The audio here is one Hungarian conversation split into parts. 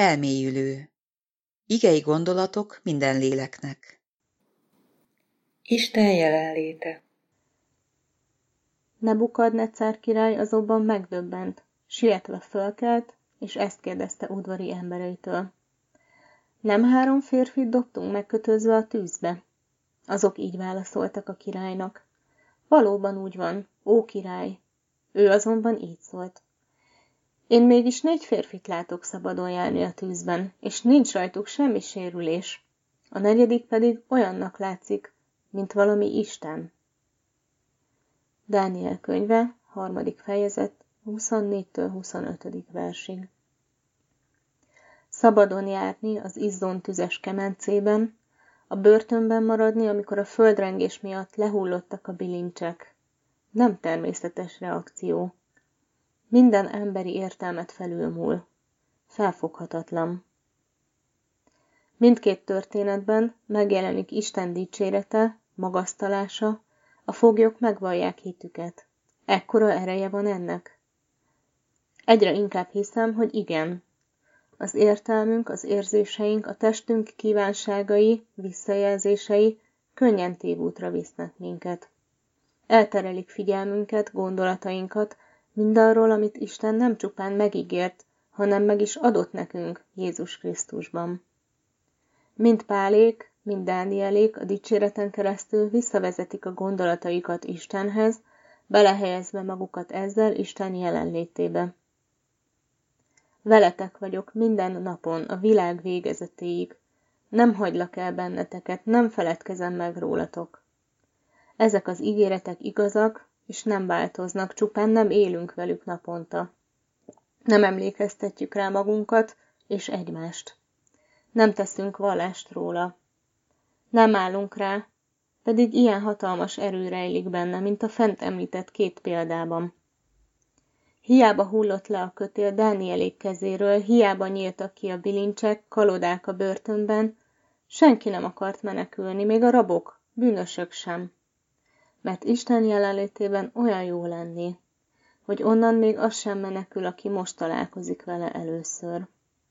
Elmélyülő. Igei gondolatok minden léleknek. Isten jelenléte. Nebukadnecár király azonban megdöbbent, sietve fölkelt, és ezt kérdezte udvari embereitől. Nem 3 férfit dobtunk megkötözve a tűzbe? Azok így válaszoltak a királynak. Valóban úgy van, ó király. Ő azonban így szólt. Én mégis 4 férfit látok szabadon járni a tűzben, és nincs rajtuk semmi sérülés. A 4. pedig olyannak látszik, mint valami Isten. Dániel könyve, 3. fejezet, 24-től 25. versig. Szabadon járni az izzón tüzes kemencében, a börtönben maradni, amikor a földrengés miatt lehullottak a bilincsek. Nem természetes reakció. Minden emberi értelmet felülmúl. Felfoghatatlan. Mindkét történetben megjelenik Isten dicsérete, magasztalása, a foglyok megvallják hitüket. Ekkora ereje van ennek? Egyre inkább hiszem, hogy igen. Az értelmünk, az érzéseink, a testünk kívánságai, visszajelzései könnyen tévútra visznek minket. Elterelik figyelmünket, gondolatainkat mindarról, amit Isten nem csupán megígért, hanem meg is adott nekünk Jézus Krisztusban. Mind Pálék, mind Dánielék a dicséreten keresztül visszavezetik a gondolataikat Istenhez, belehelyezve magukat ezzel Isten jelenlétébe. Veletek vagyok minden napon, a világ végezetéig. Nem hagylak el benneteket, nem feledkezem meg rólatok. Ezek az ígéretek igazak, és nem változnak, csupán nem élünk velük naponta. Nem emlékeztetjük rá magunkat és egymást. Nem teszünk vallást róla. Nem állunk rá, pedig ilyen hatalmas erő rejlik benne, mint a fent említett 2 példában. Hiába hullott le a kötél Dánielék kezéről, hiába nyíltak ki a bilincsek, kalodák a börtönben, senki nem akart menekülni, még a rabok, bűnösök sem. Mert Isten jelenlétében olyan jó lenni, hogy onnan még az sem menekül, aki most találkozik vele először.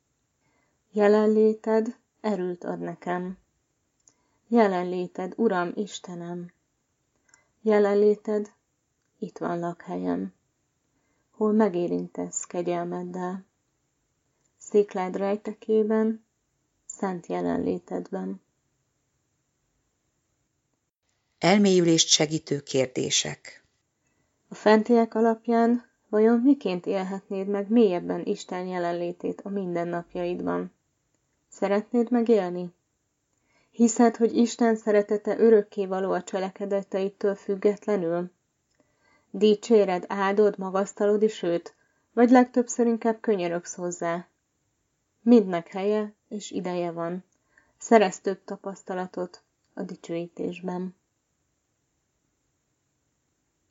Jelenléted erőt ad nekem. Jelenléted, Uram, Istenem. Jelenléted itt van lakhelyem, hol megérintesz kegyelmeddel. Széklád rejtekében, szent jelenlétedben. Elmélyülést segítő kérdések. A fentiek alapján vajon miként élhetnéd meg mélyebben Isten jelenlétét a mindennapjaidban? Szeretnéd megélni? Hiszed, hogy Isten szeretete örökkévaló a cselekedeteitől függetlenül? Dicséred, áldod, magasztalod is őt, vagy legtöbbször inkább könyörögsz hozzá? Mindnek helye és ideje van. Szerezz több tapasztalatot a dicsőítésben.